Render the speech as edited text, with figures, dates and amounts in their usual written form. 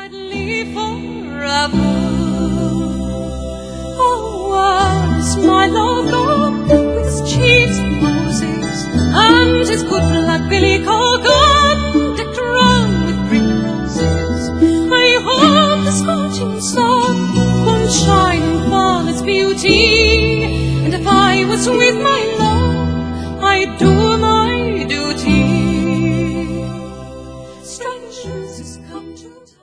madly forever. Oh, was my love gone with his cheeks of roses and his good black billy-cock gone, decked round with primroses? I hope the scorching sun won't shine upon its beauty, and if I was with my love, I'd do